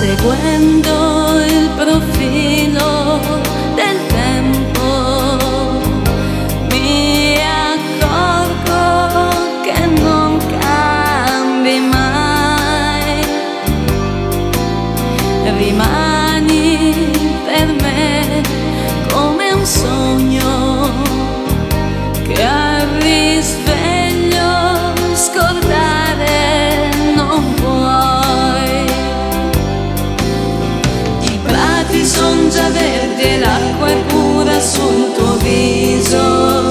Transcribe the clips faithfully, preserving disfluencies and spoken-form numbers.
seguendo il profilo del tempo, mi accorgo che non cambi mai, rimani per me come un sogno che al risveglio scordare non puoi. I prati son già verdi e l'acqua è pura sul tuo viso.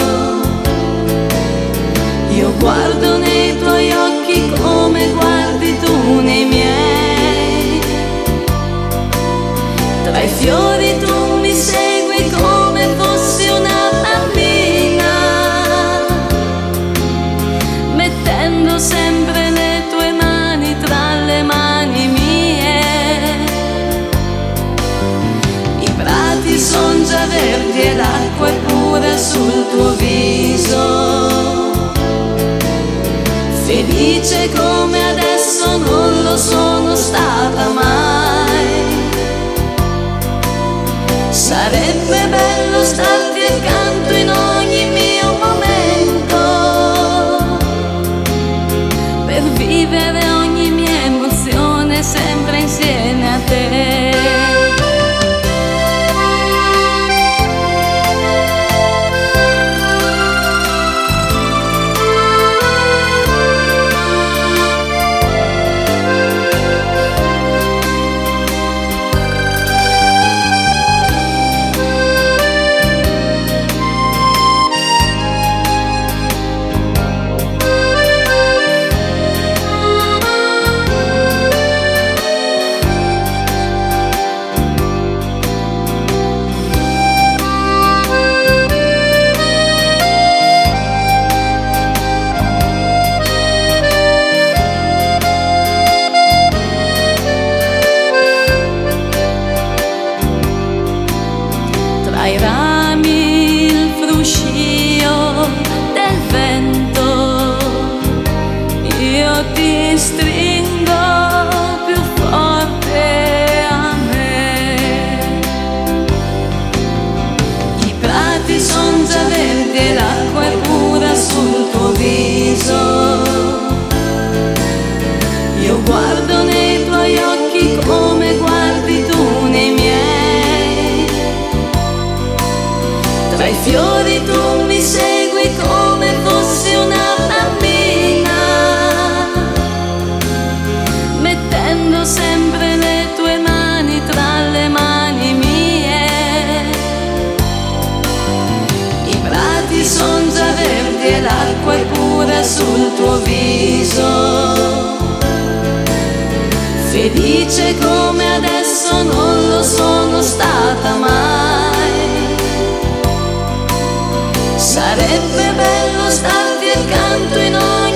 Io guardo nei tuoi occhi come guardi tu nei miei. Tra i fiori tu mi segui come fossi una bambina, mettendo sempre le tue mani tra le mani mie. I prati son già verdi e l'acqua è pura sul tuo viso. Felice come adesso non lo sono stata mai. Sarebbe bello starti accanto in ogni mio momento, per vivere ogni mia emozione sempre insieme a te. Tra i rami il fruscio del vento, io ti stringo più forte a me. I prati son già verdi e l'acqua è pura sul tuo viso. Io guardo nei tuoi occhi come guardi tu nei miei. Tra i fiori tu mi segui come fossi una bambina, mettendo sempre le tue mani tra le mani mie. I prati son già verdi e l'acqua è pura sul tuo viso. Felice come adesso non lo sono stata mai. Sarebbe bello starti accanto in ogni